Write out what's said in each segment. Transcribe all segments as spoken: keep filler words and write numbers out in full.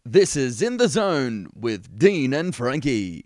This is In the Zone with Dean and Frankie.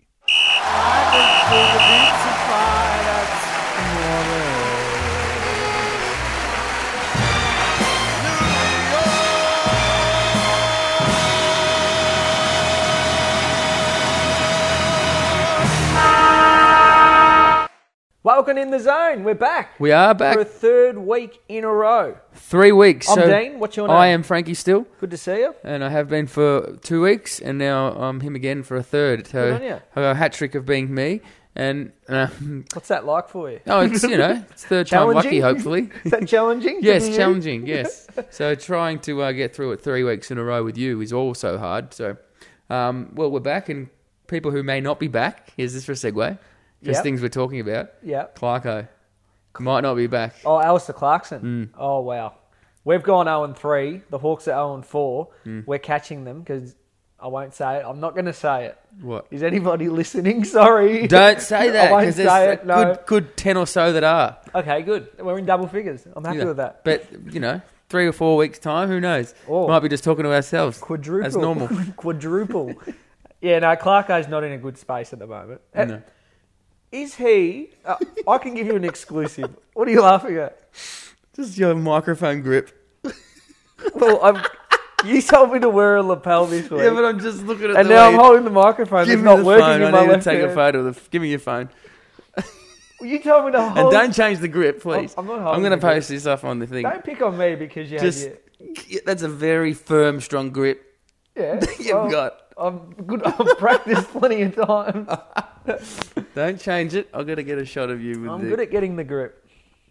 Welcome In the Zone. We're back. We are back. For a third week in a row. Three weeks. I'm so Dean. What's your name? I am Frankie still. Good to see you. And I have been for two weeks, and now I'm him again for a third. So Good on you. I got a hat trick of being me. And uh, What's that like for you? oh, it's you know, it's third time lucky. Hopefully, Is that challenging? yes, to be you? challenging. Yes. So trying to uh, get through it three weeks in a row with you is also hard. So, um, well, we're back, and people who may not be back. Here's this for a segue. Because Yep. things we're talking about. Yep. Clarko might not be back. Oh, Alistair Clarkson. Mm. Oh, wow. We've gone oh and three. The Hawks are oh and four. Mm. We're catching them because I won't say it. I'm not going to say it. What? Is anybody listening? Sorry. Don't say that. I won't 'cause say there's it. a No. good, good ten or so that are. Okay, good. We're in double figures. I'm happy You know, with that. But, you know, three or four weeks' time, who knows? Oh. Might be just talking to ourselves. Quadruple. As normal. Quadruple. Yeah, no, Clarko's not in a good space at the moment. Uh, No. Is he... Uh, I can give you an exclusive. What are you laughing at? Just your microphone grip. Well, I'm, you told me to wear a lapel this week. Yeah, but I'm just looking at and the now way I'm holding the microphone. Give It's me not the working phone. in I my need to left take a hand. photo of the... Give me your phone. You told me to hold... And don't change the grip, please. I'm not I'm holding going to the grip. post this up on the thing. Don't pick on me because you Just... had Yeah, that's a very firm, strong grip your... Yeah. you've well, got. I'm good. I've practiced plenty of times. Don't change it. I've got to get a shot of you with I'm the... good at getting the grip.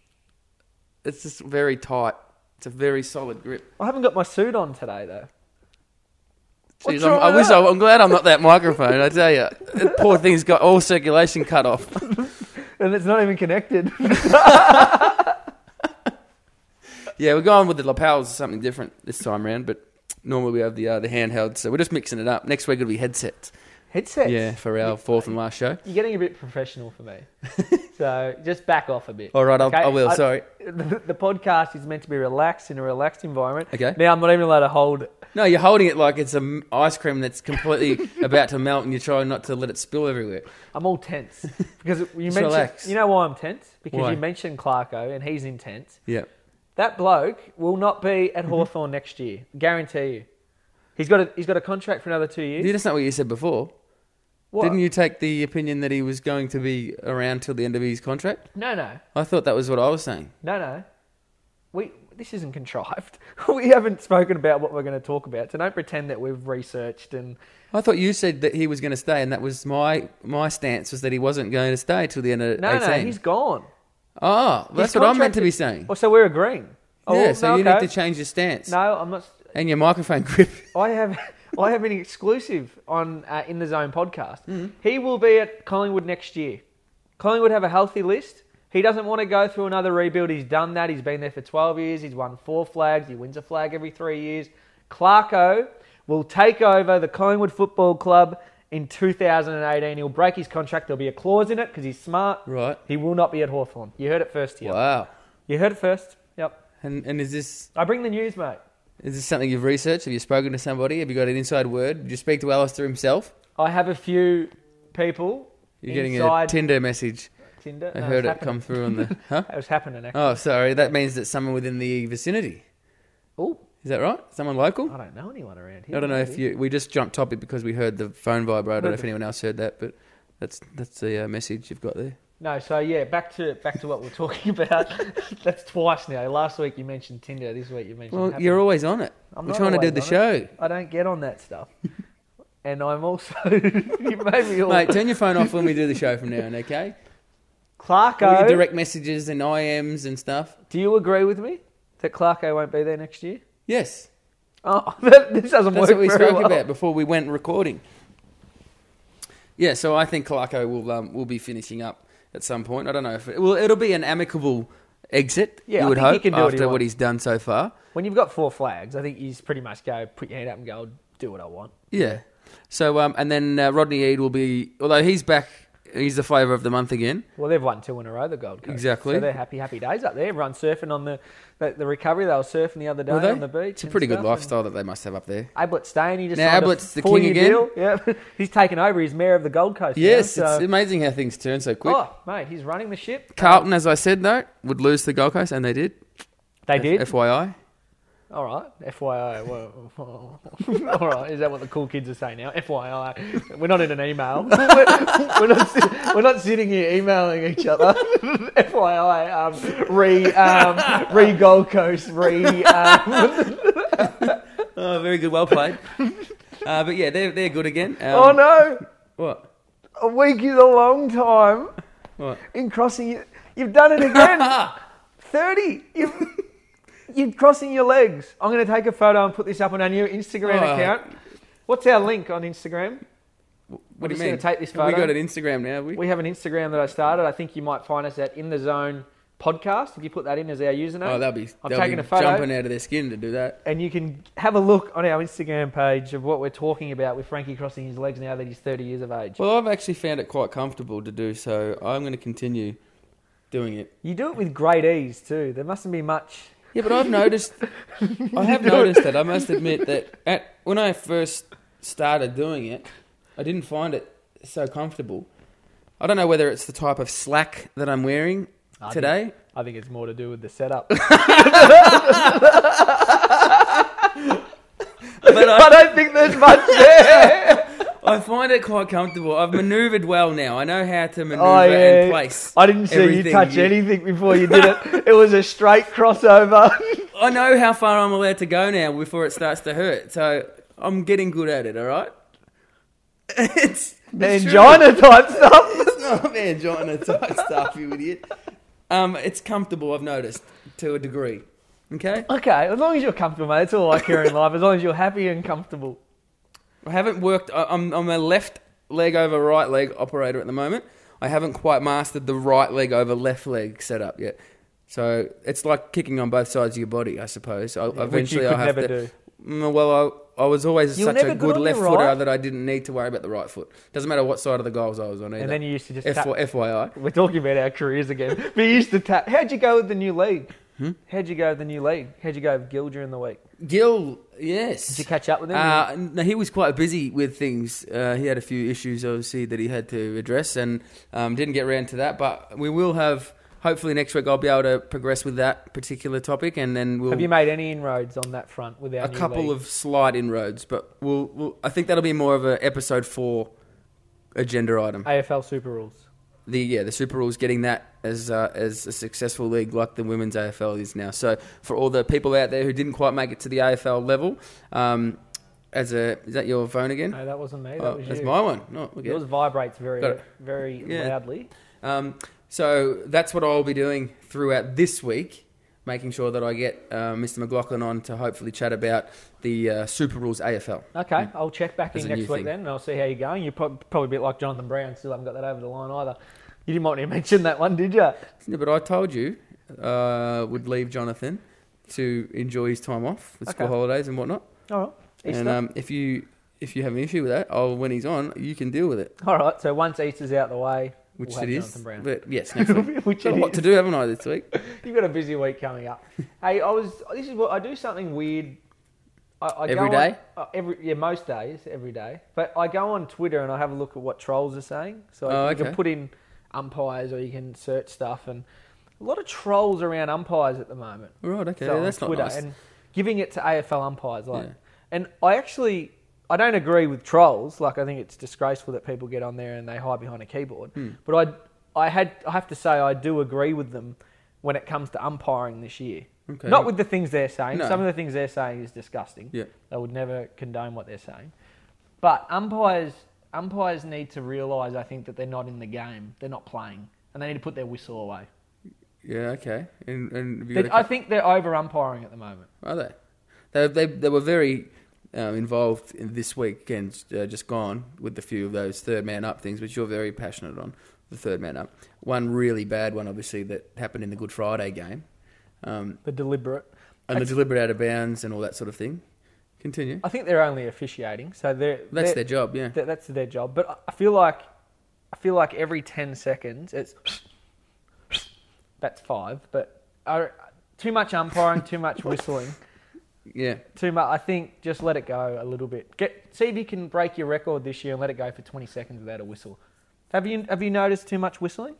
It's just very tight. It's a very solid grip. I haven't got my suit on today, though. What's Jeez, I'm, wrong I with wish that? I, I'm glad I'm not that microphone. I tell you, that poor thing's got all circulation cut off. And it's not even connected. Yeah, we're going with the lapels, something different this time round. But normally we have the uh, the handheld, so we're just mixing it up. Next week it'll be headsets. Headsets. Yeah, for our fourth and last show. You're getting a bit professional for me. So just back off a bit. All right, I'll, Okay? I will. I- Sorry. The, the podcast is meant to be relaxed in a relaxed environment. Okay. Now I'm not even allowed to hold. No, you're holding it like it's an ice cream that's completely about to melt, and you're trying not to let it spill everywhere. I'm all tense because you Just mentioned. relax. You know why I'm tense? Because Why? you mentioned Clarko and he's intense. Yeah. That bloke will not be at Hawthorn next year. Guarantee you. He's got a he's got a contract for another two years. That's not what you said before. What? Didn't you take the opinion that he was going to be around till the end of his contract? No, no, I thought that was what I was saying. no, no. We this isn't contrived. We haven't spoken about what we're going to talk about. So don't pretend that we've researched and. I thought you said that he was going to stay, and that was my my stance was that he wasn't going to stay till the end of No, eighteen. no, he's gone. Oh, well, His that's what I'm meant contract to be is- saying. Oh, so we're agreeing. Oh, yeah, well, so no, you okay. need to change your stance No, I'm not. and your microphone grip. I have I have an exclusive on uh, In the Zone podcast. Mm-hmm. He will be at Collingwood next year. Collingwood have a healthy list. He doesn't want to go through another rebuild. He's done that. He's been there for twelve years. He's won four flags. He wins a flag every three years. Clarko will take over the Collingwood Football Club in two thousand eighteen. He'll break his contract. There'll be a clause in it because he's smart. Right. He will not be at Hawthorn. You heard it first here. Wow. You heard it first. Yep. And and is this I bring the news, mate. is this something you've researched? Have you spoken to somebody? Have you got an inside word? Did you speak to Alistair himself? I have a few people You're getting inside a Tinder message. Tinder. I No, heard it's it happening. come through on the... Huh? It was happening, actually. Oh, sorry. That means that someone within the vicinity. Oh, Is that right? Someone local? I don't know anyone around here. I don't know if maybe. you... We just jumped topic because we heard the phone vibrate. I don't know if anyone else heard that, but that's that's the uh, message you've got there. No, so yeah, back to back to what we're talking about. That's twice now. Last week you mentioned Tinder. This week you mentioned. Well, Happy. you're always on it. I'm We're not trying to do always the on show. I don't get on that stuff. And I'm also you made me all Mate, turn your phone off when we do the show from now on, okay? All Clarko. your direct messages and I Ms and stuff. Do you agree with me that Clarko won't be there next year? Yes. Oh, this doesn't That's work what we very spoke well. about before we went recording. Yeah, so I think Clarko will um, will be finishing up at some point. I don't know if it, well, it'll be an amicable exit. Yeah, you I would think he hope can do what he after what wants. he's done so far. When you've got four flags, I think you just pretty much go put your hand up and go, I'll do what I want. Yeah. So um, and then uh, Rodney Eade will be, although he's back he's the flavour of the month again. Well, they've won two in a row, the Gold Coast. Exactly. So they're happy, happy days up there. Everyone's surfing on the, the, the recovery. They were surfing the other day Were they? on the beach. It's a and pretty good stuff, lifestyle that they must have up there. and Ablett's staying. He just Now, signed Ablett's a the king four-year again? deal. Yeah. He's taken over. He's mayor of the Gold Coast Yes, now, so- it's amazing how things turn so quick. Oh, mate, he's running the ship. Carlton, as I said, though, would lose to the Gold Coast, and they did. They F- did? F Y I. All right, F Y I. Well, all right, is that what the cool kids are saying now? F Y I. We're not in an email. we're, we're not. sit- We're not sitting here emailing each other. F Y I. Um, re um, re Gold Coast. Re. Um, Oh, very good. Well played. uh, but yeah, they're, they're good again. Um, oh no! What? A week is a long time What? in crossing. It. You've done it again. Thirty. You've. You're crossing your legs. I'm going to take a photo and put this up on our new Instagram Oh. account. What's our link on Instagram? What We're do you just mean? gonna take this Have we photo. got an Instagram now, have we? We have an Instagram that I started. I think you might find us at In The Zone Podcast. If you put that in as our username. Oh, they'll be, I'm they'll taking be a photo. jumping out of their skin to do that. And you can have a look on our Instagram page of what we're talking about with Frankie crossing his legs now that he's thirty years of age. Well, I've actually found it quite comfortable to do, so I'm going to continue doing it. You do it with great ease too. There mustn't be much. Yeah, but I've noticed, I have noticed that, I must admit that at, when I first started doing it, I didn't find it so comfortable. I don't know whether it's the type of slack that I'm wearing I today. Think, I think it's more to do with the setup. But I I, don't think there's much there. I find it quite comfortable. I've manoeuvred well now. I know how to manoeuvre Oh, yeah. and place. I didn't see you everything touch you- anything before you did it. It was a straight crossover. I know how far I'm allowed to go now before it starts to hurt. So I'm getting good at it, all right? It's, it's true. Angina type stuff. It's not angina type stuff, you idiot. Um, it's comfortable, I've noticed, to a degree. Okay? Okay, as long as you're comfortable, mate. That's all I care in life. As long as you're happy and comfortable. I haven't worked... I- I'm, I'm a left leg over right leg operator at the moment. I haven't quite mastered the right leg over left leg setup yet. So it's like kicking on both sides of your body, I suppose. I, Yeah, eventually, which you I'll could have never to. do. Mm, Well, I, I was always You were such never a good good on left your footer right? that I didn't need to worry about the right foot. Doesn't matter what side of the goals I was on either. And then you used to just F- tap. F Y I. We're talking about our careers again. But you used to tap. How'd you go with the new league? Hmm? How'd you go with the new league? How'd you go with Gil during the week? Gil, yes. Did you catch up with him? Uh, no, he was quite busy with things. Uh, he had a few issues, obviously, that he had to address, and um, didn't get around to that. But we will have, hopefully next week, I'll be able to progress with that particular topic, and then we'll Have you made any inroads on that front with our a new couple league? of slight inroads. But we'll, we'll, I think that'll be more of a episode four agenda item. A F L Super Rules? The yeah, the Super Rules getting that as uh, as a successful league like the women's A F L is now. So for all the people out there who didn't quite make it to the A F L level, um, as a is that your phone again? No, that wasn't me. That Oh, was that's you. my one. No, okay. Yours vibrates very, Got it. very Yeah. loudly. Um, so that's what I'll be doing throughout this week, making sure that I get uh, Mister McLaughlin on to hopefully chat about the uh, Super Rules A F L. Okay, I'll check back As in a next new week thing. then, and I'll see how you're going. You're prob- probably a bit like Jonathan Brown, still haven't got that over the line either. You didn't want me to mention that one, did you? Yeah, but I told you uh, would leave Jonathan to enjoy his time off with school Okay. holidays and whatnot. All right. Easter. And um, if you if you have an issue with that, I'll, when he's on, you can deal with it, All right, so once Easter's out the way, which we'll it have is. Jonathan Brown. But yes, next week. Which Got a it lot is. to do, haven't I, this week? You've got a busy week coming up. Hey, I was. This is what I do. Something weird. I, I Every go on- day? uh, every yeah, most days, every day. But I go on Twitter and I have a look at what trolls are saying. So Oh, you can okay. put in umpires or you can search stuff, and a lot of trolls around umpires at the moment. Right, okay, So on that's not Twitter, nice. and giving it to A F L umpires, like. Yeah. And I actually, I don't agree with trolls. Like I think it's disgraceful that people get on there and they hide behind a keyboard. Hmm. But I, I had, I have to say, I do agree with them when it comes to umpiring this year. Okay. Not with the things they're saying. No. Some of the things they're saying is disgusting. Yeah. I would never condone what they're saying. But umpires, umpires need to realise, I think, that they're not in the game. They're not playing, and they need to put their whistle away. Yeah, okay. And, and have you They, got a I think they're over umpiring at the moment. Are they? They they, they were very um, involved in this weekend, uh, just gone, with a few of those third man up things, which you're very passionate on. The third man up. One really bad one, obviously, that happened in the Good Friday game, um, The deliberate. and the That's- deliberate out of bounds and all that sort of thing. Continue. I think they're only officiating, so they're That's they're, their job, yeah. That, that's their job. But I feel like I feel like every ten seconds it's that's five, but uh, too much umpiring, too much whistling. Yeah. Too much. I think just let it go a little bit. Get see if you can break your record this year and let it go for twenty seconds without a whistle. Have you have you noticed too much whistling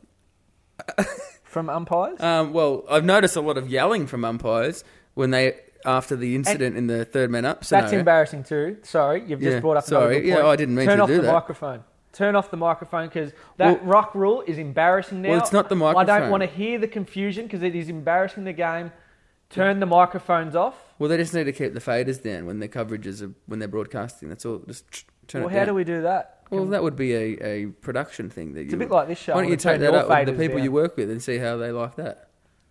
from umpires? Um, well, I've noticed a lot of yelling from umpires when they after the incident and in the third man up scenario. That's embarrassing too. Sorry, you've just Yeah, brought up sorry. another good Yeah, point. I didn't mean Turn to off do the that. microphone. Turn off the microphone because that Well- ruck rule is embarrassing now. Well, it's not the I microphone. don't want to hear the confusion because it is embarrassing the game. Turn the microphones off. Well, they just need to keep the faders down when their coverages are when they're broadcasting. That's all. Just tr- turn Well, it how down. do we do that? Well, Can- that would be a, a production thing. That It's you a bit like this show. Why don't I'm you gonna take turn that your up with the faders people down. you work with and see how they like that?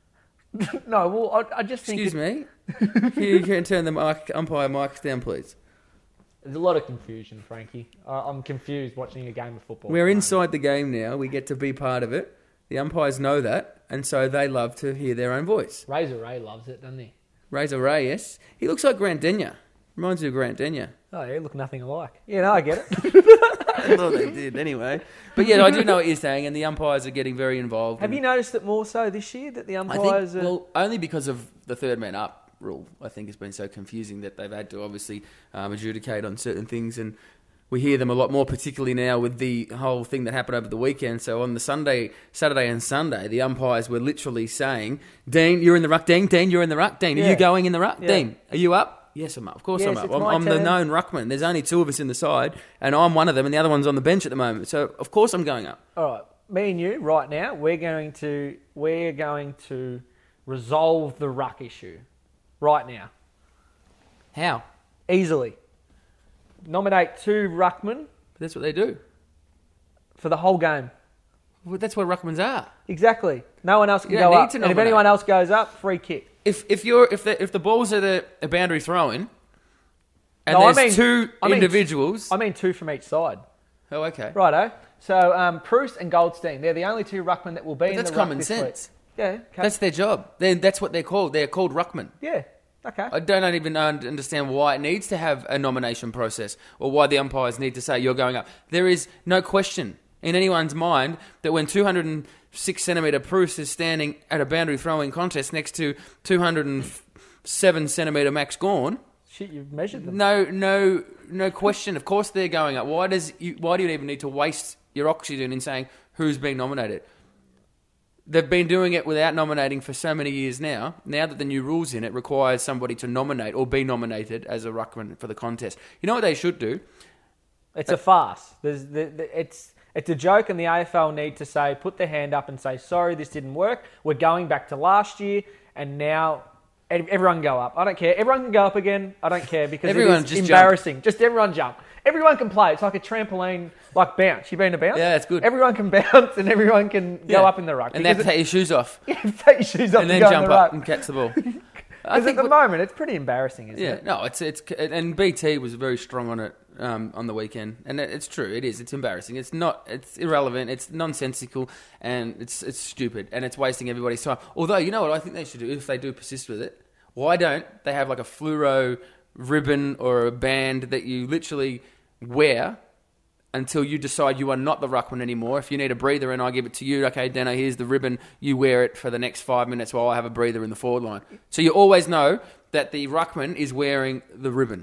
No, well, I, I just think Excuse it- me. you can turn the mic, umpire mics down, please. there's a lot of confusion, Frankie. I, I'm confused watching a game of football. We're inside the game now. We get to be part of it. The umpires know that, and so they love to hear their own voice. Razor Ray loves it, doesn't he? Razor Reyes, he looks like Grant Denyer. Reminds me of Grant Denyer. Oh, yeah, look nothing alike. Yeah, no, I get it. I thought they did anyway. But yeah, I do know what you're saying, and the umpires are getting very involved. Have and you noticed it more so this year that the I umpires think, are... well, only because of the third man up rule, I think it's been so confusing that they've had to obviously um, adjudicate on certain things, and we hear them a lot more, particularly now with the whole thing that happened over the weekend. So on the Sunday, Saturday and Sunday, the umpires were literally saying, Dean, you're in the ruck. Dean, Dean, you're in the ruck. Dean, are Yeah. you going in the ruck? Yeah. The are you up? Yes, I'm up. Of course Yes, I'm up. it's I'm, my I'm the turn. known ruckman. There's only two of us in the side, and I'm one of them, and the other one's on the bench at the moment. So of course I'm going up. All right, me and you, right now, we're going to we're going to resolve the ruck issue right now. How? Easily. Nominate two ruckmen But that's what they do. for the whole game. Well, that's what ruckmans are. Exactly. No one else can You go don't need up. to And if nominate. anyone else goes up, free kick. If if you're if the if the balls are the a boundary throw-in, and No, I there's mean- two I mean- individuals. I mean two from each side. oh, okay. Righto. So um, Proust and Goldstein, they're the only two ruckmen that will be But in that's the ruck common this sense. week. Yeah. Okay. That's their job. They, that's what they're called. They're called ruckmen. yeah. Okay. I don't even un- understand why it needs to have a nomination process or why the umpires need to say you're going up. There is no question in anyone's mind that when two hundred six centimetre Proust is standing at a boundary throwing contest next to two hundred seven centimetre Max Gorn, Shit, you've measured them. no, no, no question. Of course they're going up. Why does you, why do you even need to waste your oxygen in saying who's being nominated? They've been doing it without nominating for so many years now. Now that the new rules in it requires somebody to nominate or be nominated as a ruckman for the contest. You know what they should do? It's a farce. There's, the, the, it's it's a joke, and the A F L need to say, put their hand up and say, sorry, this didn't work. We're going back to last year, and now ev- everyone go up. I don't care. Everyone can go up again. I don't care because Everyone it is just embarrassing. Just everyone jump. Everyone can play. It's like a trampoline, like bounce. You been to bounce? Yeah, that's good. Everyone can bounce, and everyone can go Yeah. up in the ruck. And they have to Because take your shoes off it- take your shoes off and to then go in jump the up ruck. and catch the ball. I Because at the what- moment, it's pretty embarrassing, isn't Yeah, it? no, it's it's and B T was very strong on it um, on the weekend, and it, it's true. It is. It's embarrassing. It's not. It's irrelevant. It's nonsensical, and it's it's stupid, and it's wasting everybody's time. Although, you know what I think they should do if they do persist with it. Why don't they have like a fluoro ribbon or a band that you literally wear until you decide you are not the ruckman anymore? If you need a breather and I give it to you, okay, Dano, here's the ribbon. You wear it for the next five minutes while I have a breather in the forward line. So you always know that the ruckman is wearing the ribbon.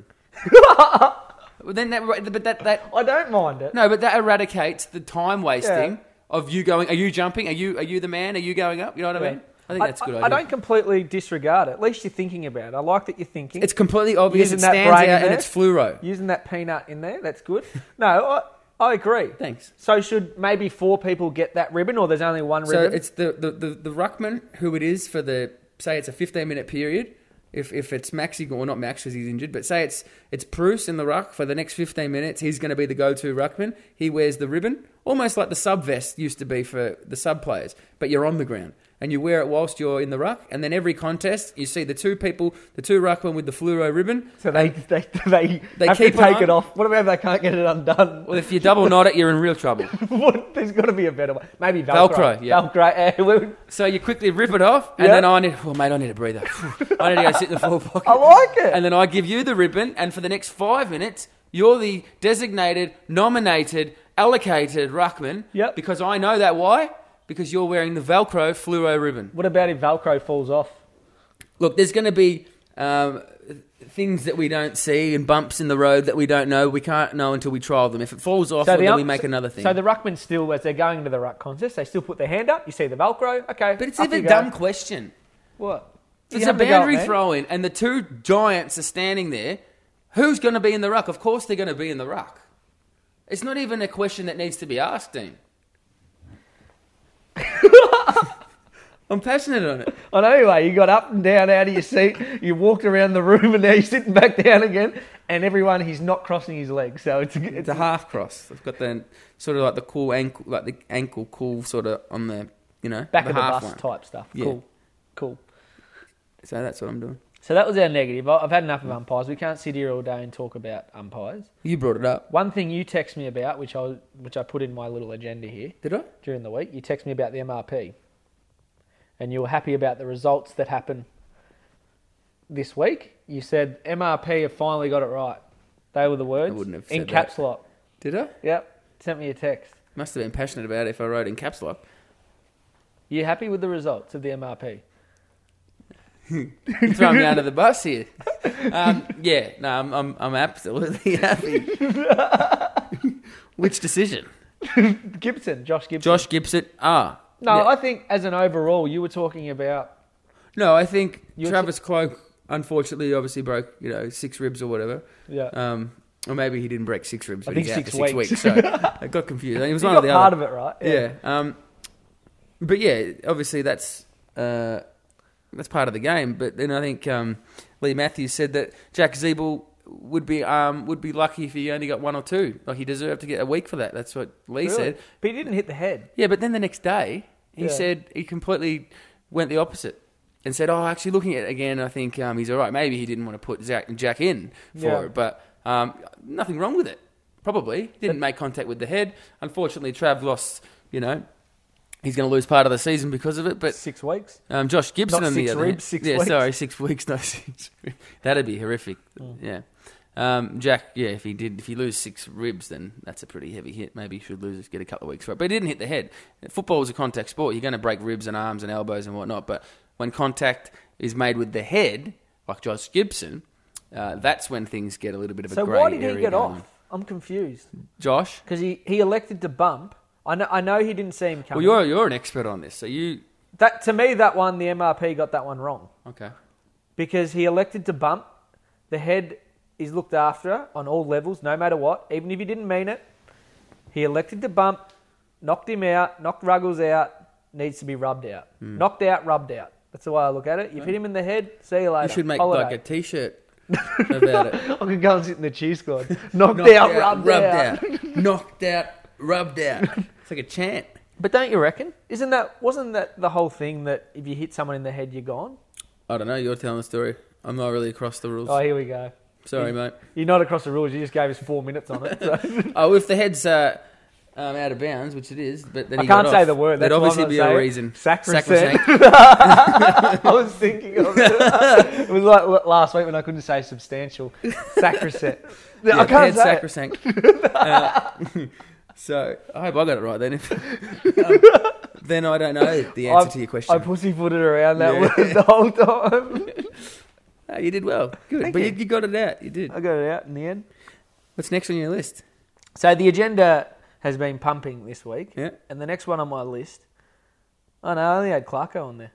Well, then that, but that, that I don't mind it. no, but that eradicates the time wasting Yeah. of you going. Are you jumping? Are you are you the man? Are you going up? You know what I Yeah. mean? I think that's a good I, idea. I don't completely disregard it. At least you're thinking about it. I like that you're thinking. It's completely obvious. Using It that stands brain out in and there. it's fluoro. Using that peanut in there, that's good. No, I, I agree. Thanks. So should maybe four people get that ribbon, or there's only one So ribbon? it's the, the, the, the ruckman who it is for the, say it's a fifteen minute period. If if it's Maxi, or not Max because he's injured, but say it's it's Bruce in the ruck for the next fifteen minutes, he's going to be the go-to ruckman. He wears the ribbon, almost like the sub vest used to be for the sub players, but you're on the ground. And you wear it whilst you're in the ruck, and then every contest, you see the two people, the two ruckmen with the fluoro ribbon. so they they they, They have keep to take it it on. off. What about if they can't get it undone? Well, if you double knot it, you're in real trouble. What, there's got to be a better way. Maybe Velcro. Velcro, yeah. Velcro. eh, we- So you quickly rip it off, and Yeah. then I need, oh mate, I need a breather. I need to go sit in the forward pocket. I like it. And then I give you the ribbon, and for the next five minutes, you're the designated, nominated allocated ruckman. Yep. Because I know that. Why? Because you're wearing the Velcro fluoro ribbon. What about if Velcro falls off? Look, there's going to be um, things that we don't see and bumps in the road that we don't know. We can't know until we trial them. If it falls off, So well, the then um- we make another thing. So the ruckman still, as they're going to the ruck contest, they still put their hand up. You see the Velcro. Okay. but it's up even a you go. dumb question. What? It's You a have to go up, boundary man. throw-in, and the two giants are standing there. Who's going to be in the ruck? Of course they're going to be in the ruck. It's not even a question that needs to be asked, Dean. I'm passionate on it. I know you are. You got up and down out of your seat. You walked around the room, and now you're sitting back down again. And everyone, he's not crossing his legs, so it's a, It's a half cross. I've got the sort of like the cool ankle, like the ankle cool sort of on the, you know, back the of the half bus one. type stuff. Yeah. Cool, cool. So that's what I'm doing. So that was our negative. I- I've had enough of umpires. We can't sit here all day and talk about umpires. You brought it up. One thing you text me about, which I which I put in my little agenda here Did I? during the week, you text me about the M R P, and you were happy about the results that happened this week. You said M R P have finally got it right. They were the words. I wouldn't have in said caps that. lock. Did I? Yep. Sent me a text. Must have been passionate about it if I wrote in caps lock. You happy with the results of the M R P? Throw me under the bus here. Um, yeah, no, I'm, I'm, I'm absolutely happy. Which decision? Gibson, Josh Gibson. Josh Gibson. Ah. No, Yeah. I think as an overall, you were talking about. No, I think You're Travis Cloak, unfortunately, obviously broke, you know, six ribs or whatever. Yeah. Um, or maybe he didn't break six ribs, I but think he's out six for six weeks. weeks. So I got confused. He was You one got or the part other. of it right. Yeah. Um, but yeah, obviously that's uh, that's part of the game. But then I think um, Lee Matthews said that Jack Zeeble would be um, would be lucky if he only got one or two. Like he deserved to get a week for that. That's what Lee Really? said. But he didn't hit the head. Yeah, but then the next day he Yeah. said he completely went the opposite and said, "Oh, actually, looking at it again, I think um, he's all right. Maybe he didn't want to put Jack, Jack in for Yeah. it, but um, nothing wrong with it. Probably didn't make contact with the head. Unfortunately, Trav lost. You know, he's going to lose part of the season because of it. But Six weeks. um, Josh Gibson Not on the six other ribs, hand, six yeah, weeks. sorry, six weeks, no six. That'd be horrific. Mm. Yeah. Um, Jack, yeah, if he did, if you lose six ribs, then that's a pretty heavy hit. Maybe you should lose, get a couple of weeks for it. But he didn't hit the head. Football is a contact sport. You're going to break ribs and arms and elbows and whatnot. But when contact is made with the head, like Josh Gibson, uh, that's when things get a little bit of a So grey why did he area get going off? on. I'm confused. Josh? Because he, he elected to bump. I know I know he didn't see him Well, coming. you're you're an expert on this, so you that to me that one the M R P got that one wrong okay? because he elected to bump. The head is looked after on all levels, no matter what. Even if he didn't mean it, he elected to bump, knocked him out, knocked Ruggles out. Needs to be rubbed out. Hmm. Knocked out, rubbed out. That's the way I look at it. You've hit him in the head. See you later. You should make Holiday. like a T-shirt about it. I could go and sit in the cheer squad. Knocked, Knocked out, out, rubbed, out. out, knocked out, rubbed out. It's like a chant. But don't you reckon? Isn't that wasn't that the whole thing that if you hit someone in the head, you're gone? I don't know. You're telling the story. I'm not really across the rules. Oh, here we go. Sorry, mate. You're not across the rules. You just gave us four minutes on it. So. Oh, if the head's uh, um, out of bounds, which it is, but then I he can't got say off, the word. That's There'd why I'm obviously not be saying a it. reason. Sacrosanct. Sacrosanct. I was thinking of it. It was like last week when I couldn't say substantial. Sacrosanct. Yeah, I can't head say it. sacrosanct. uh, so I hope I got it right then. If, um, then I don't know the answer I- to your question. I pussyfooted around that Yeah. word the whole time. No, you did well. Good. Thank but you. you. you got it out. You did. I got it out in the end. What's next on your list? So the agenda has been pumping this week. Yeah. And the next one on my list, oh no, I only had Clarko on there.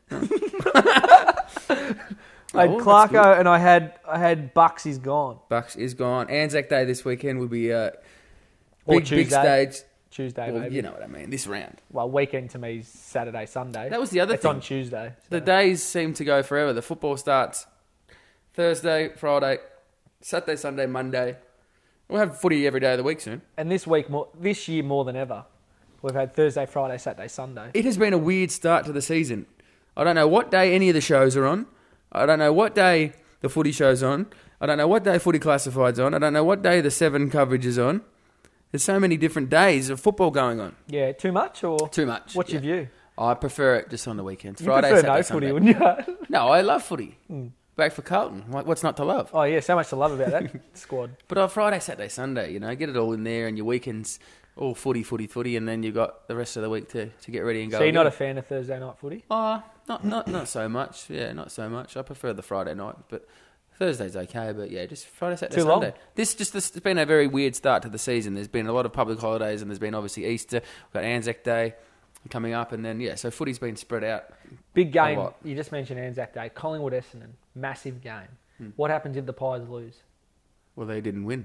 I had Oh, that's Clarko and I had I had Bucks is gone. Bucks is gone. Anzac Day this weekend would be uh, Or big, big Tuesday. stage. Tuesday, Well, maybe. you know what I mean. This round. Well, weekend to me is Saturday, Sunday. That was the other it's thing. on Tuesday. The so. days seem to go forever. The football starts Thursday, Friday, Saturday, Sunday, Monday. We'll have footy every day of the week soon. And this week, more, this year more than ever, we've had Thursday, Friday, Saturday, Sunday. It has been a weird start to the season. I don't know what day any of the shows are on. I don't know what day the footy show's on. I don't know what day footy classified's on. I don't know what day the seven coverage is on. There's so many different days of football going on. Yeah, too much or Too much. What's yeah. your view? I prefer it just on the weekends. You Friday, prefer Saturday, no Sunday. footy, wouldn't you? No, I love footy. Mm. Back for Carlton. What- What's not to love? Oh yeah, so much to love about that squad. But on Friday, Saturday, Sunday, you know, get it all in there, and your weekends all footy, footy, footy, and then you got the rest of the week to, to get ready and go. So you're again. not a fan of Thursday night footy? Oh, not not not so much. Yeah, not so much. I prefer the Friday night, but Thursday's okay. But yeah, just Friday, Saturday, Too long. Sunday. This just this, it's been a very weird start to the season. There's been a lot of public holidays, and there's been obviously Easter. We've got Anzac Day coming up, and then yeah, so footy's been spread out. Big game. lot. You just mentioned Anzac Day. Collingwood Essendon, massive game. Hmm. What happens if the Pies lose? Well, they didn't win.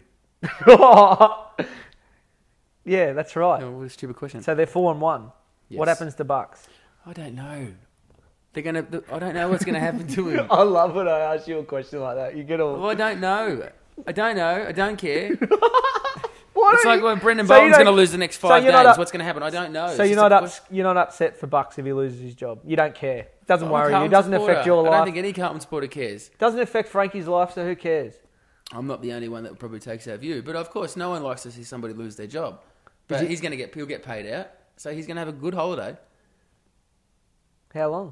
Yeah, that's right. No, what a stupid question. So they're four and one. Yes. What happens to Bucks? I don't know. They're gonna. I don't know what's gonna happen to him. I love when I ask you a question like that. You get all. Well, I don't know. I don't know. I don't care. What It's are like you- when Brendan So you Bolton's don't- going to lose the next so five you're games. not up- What's going to happen? I don't know. So It's you're just not a up, question. you're not upset for Bucks if he loses his job. You don't care. It doesn't I'm a worry you. It Carlton doesn't supporter. affect your I don't life. think any Carlton supporter cares. Doesn't affect Frankie's life, so who cares? I'm not the only one that probably takes that view. But of course, no one likes to see somebody lose their job. But he- he's going to get, he'll get paid out. So he's going to have a good holiday. How long?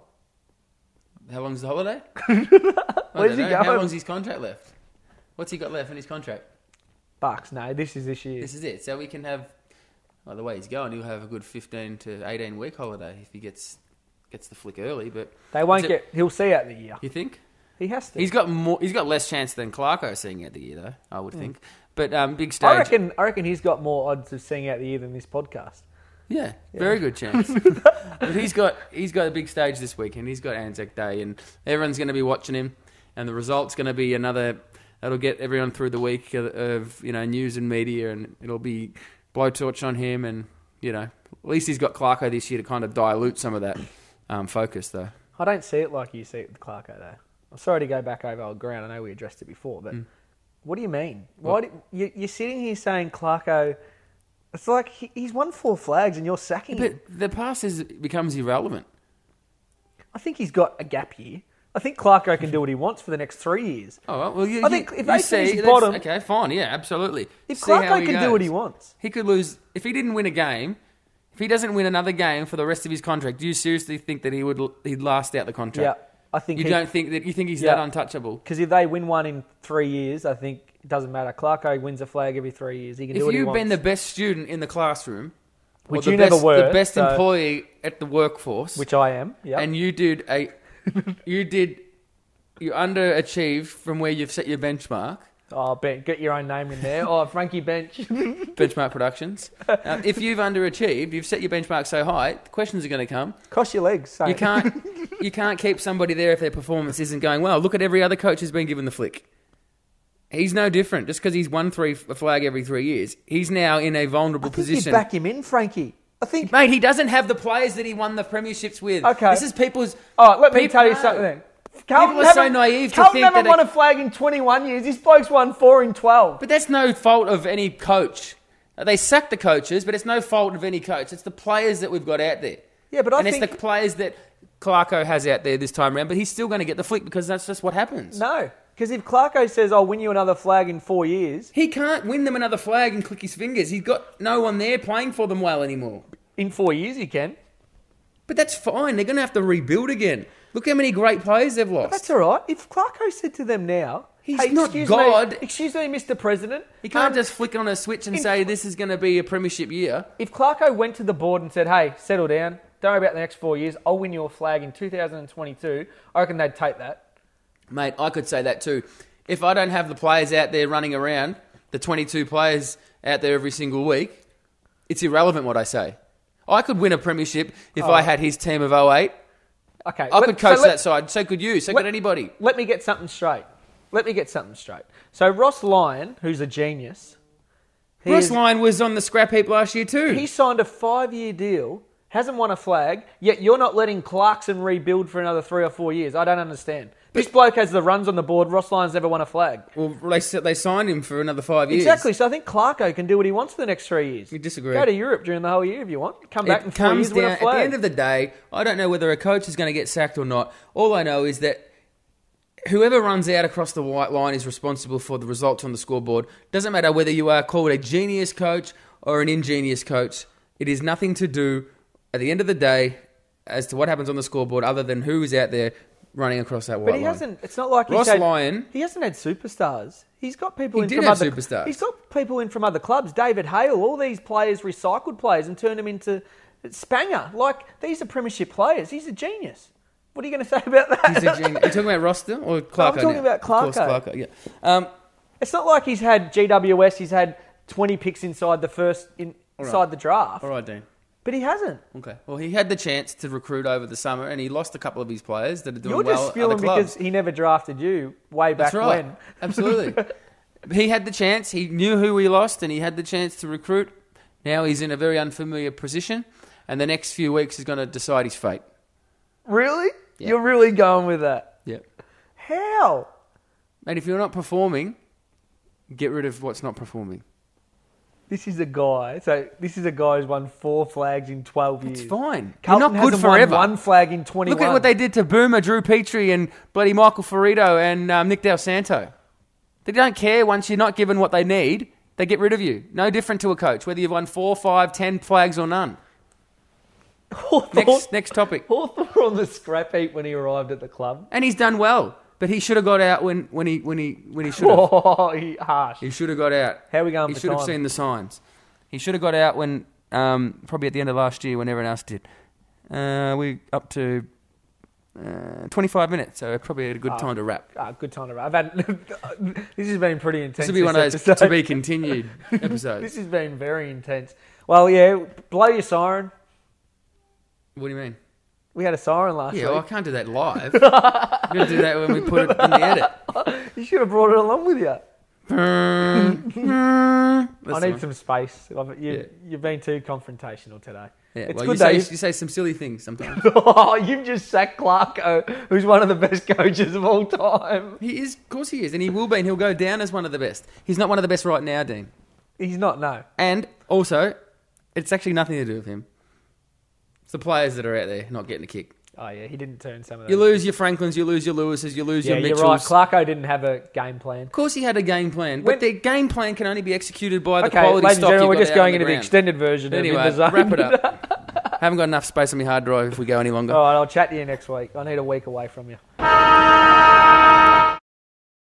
How long's the holiday? Where's he How going? long's his contract left? What's he got left in his contract? Bucks. No, this is this year. This is it. So we can have, well, the way he's going, he'll have a good fifteen to eighteen week holiday if he gets gets the flick early. But They won't Is it- get. He'll see out the year. you think? He has to. He's got more. He's got less chance than Clarko seeing out the year, though. I would think. But um, big stage. I reckon. I reckon he's got more odds of seeing out the year than this podcast. Yeah, very good chance. But he's got he's got a big stage this weekend. He's got Anzac Day, and everyone's going to be watching him. And the result's going to be another. That'll get everyone through the week of, of you know news and media, and it'll be blowtorch on him. And you know, at least he's got Clarko this year to kind of dilute some of that um, focus, though. I don't see it like you see it with Clarko, though. I'm sorry to go back over old ground. I know we addressed it before, but Mm. what do you mean? Why What? do, you, you're sitting here saying Clarko? It's like he, he's won four flags and you're sacking But him. the past is becomes irrelevant. I think he's got a gap year. I think Clarko can do what he wants for the next three years. Oh well, well you, I think you, if you they see, finish that's- bottom- okay, fine, yeah, absolutely. If See how Clarko he can do what he goes. wants, He could lose if he didn't win a game. If he doesn't win another game for the rest of his contract, do you seriously think that he would he'd last out the yeah, contract? I think You he, don't think that you think he's Yeah. that untouchable? because if they win one in three years, I think it doesn't matter. Clarko wins a flag every three years. He can If do what he you've wants. been the best student in the classroom, or Which the you best, never were, the best so- employee at the workforce, which I am. Yeah, and you did a, you did, you underachieved from where you've set your benchmark. oh, Ben, get your own name in there. Oh, Frankie Bench. Benchmark Productions. Um, if you've underachieved, you've set your benchmark so high, the questions are going to come. Cross your legs. So. You can't, you can't keep somebody there if their performance isn't going well. Look at every other coach who's been given the flick. He's no different. Just because he's won three a flag every three years, he's now in a vulnerable I think position. you back him in, Frankie. I think. Mate, he doesn't have the players that he won the premierships with. Okay. This is people's. All right, let me people tell you know. something. Then. Carlton People are so haven't- naive to Carlton think haven't that won a- a flag in twenty-one years. This bloke's won four in twelve. But that's no fault of any coach. They sack the coaches, but it's no fault of any coach. It's the players that we've got out there. Yeah, but I and think it's the players that Clarko has out there this time around, but he's still going to get the flick because that's just what happens. no, because if Clarko says, "I'll win you another flag in four years," He can't win them another flag and click his fingers. He's got no one there playing for them well anymore. in four years he can. But that's fine. They're going to have to rebuild again. Look how many great players they've lost. That's all right. If Clarko said to them now, He's hey, not excuse God. Me, excuse me, Mister President. He can't um, just flick on a switch and in- say this is going to be a premiership year. If Clarko went to the board and said, "Hey, settle down. Don't worry about the next four years. I'll win you a flag in two thousand twenty-two," I reckon they'd take that. Mate, I could say that too. If I don't have the players out there running around, the twenty-two players out there every single week, it's irrelevant what I say. I could win a premiership if Oh. I had his team of oh eight. Okay, I let- could coach so let- that side. So could you. So let- could anybody. Let me get something straight. Let me get something straight. So Ross Lyon, who's a genius, he Ross is- Lyon was on the scrap heap last year too. he signed a five-year deal, hasn't won a flag, yet you're not letting Clarkson rebuild for another three or four years. I don't understand. This bloke has the runs on the board. Ross Lyon's never won a flag. Well, they, s- they signed him for another five years. Exactly. So I think Clarko can do what he wants for the next three years. We disagree. Go to Europe during the whole year if you want. Come back in It four comes years, win down, a at flag. the end of the day, I don't know whether a coach is going to get sacked or not. All I know is that whoever runs out across the white line is responsible for the results on the scoreboard. Doesn't matter whether you are called a genius coach or an ingenious coach. It is nothing to do, at the end of the day, as to what happens on the scoreboard other than who is out there running across that white But he line. hasn't. It's not like he's Ross had, Lyon. He hasn't had superstars. He's got people He in did from have other superstars. He's got people in from other clubs. David Hale, all these players recycled players and turned them into Spanger. Like these are premiership players. He's a genius. What are you going to say about that? He's a genius. Are you talking about Roster or Clarko? I'm talking now? about Of course, Clarko. Clarko, yeah. Um, It's not like he's had G W S. He's had twenty picks inside the first in, All inside right. the draft. all right, Dean. But he hasn't. Okay. Well, he had the chance to recruit over the summer, and he lost a couple of his players that are doing You're well just at spewing other clubs. because he never drafted you way back That's right. when. Absolutely. He had the chance. He knew who he lost, and he had the chance to recruit. Now he's in a very unfamiliar position, and the next few weeks is going to decide his fate. Really? Yeah. You're really going with that? Yeah. How? And if you're not performing, get rid of what's not performing. This is a guy. So this is a guy who's won four flags in twelve years. It's fine. Carlton You're not good hasn't forever. Won one flag in twenty-one. Look at what they did to Boomer, Drew Petrie, and bloody Michael Ferrito and um, Nick Del Santo. They don't care once you're not given what they need. They get rid of you. No different to a coach, whether you've won four, five, ten flags or none. Next, next topic. Hawthorne were on the scrap heap when he arrived at the club. And he's done well, but he should have got out when, when he when he when he should have. Oh, he, harsh. He should have got out. How are we going He for should have time? seen the signs. He should have got out when um, probably at the end of last year when everyone else did. Uh, we up to uh, twenty-five minutes, so probably a good Oh. time to wrap. Ah, good time to wrap. I've had, this has been pretty intense. This will be one of those episode. to be continued episodes. This has been very intense. Well, yeah, blow your siren. What do you mean? We had a siren last Yeah, well, I week. can't do that live. We're going to do that when we put it in the edit. You should have brought it along with you. That's I the need one. some space. I've- You, Yeah. You've been too confrontational today. Yeah, It's well, good you though. say, You've- you say some silly things sometimes. Oh, you've just sacked Clarko, who's one of the best coaches of all time. He is, of course he is, and he will be, and he'll go down as one of the best. He's not one of the best right now, Dean. He's not, no. And also, it's actually nothing to do with him. It's the players that are out there not getting a kick. Oh, yeah, he didn't turn some of those. You lose your Franklins, you lose your Lewises, you lose Yeah, your you're Mitchells. right. Clarko didn't have a game plan. Of course he had a game plan, When- but the game plan can only be executed by the Okay, quality ladies and stock you've gentlemen, we're got just out going on the into the ground. extended version Anyway, of In the Zone. wrap it up. Haven't got enough space on my hard drive if we go any longer. All right, I'll chat to you next week. I need a week away from you.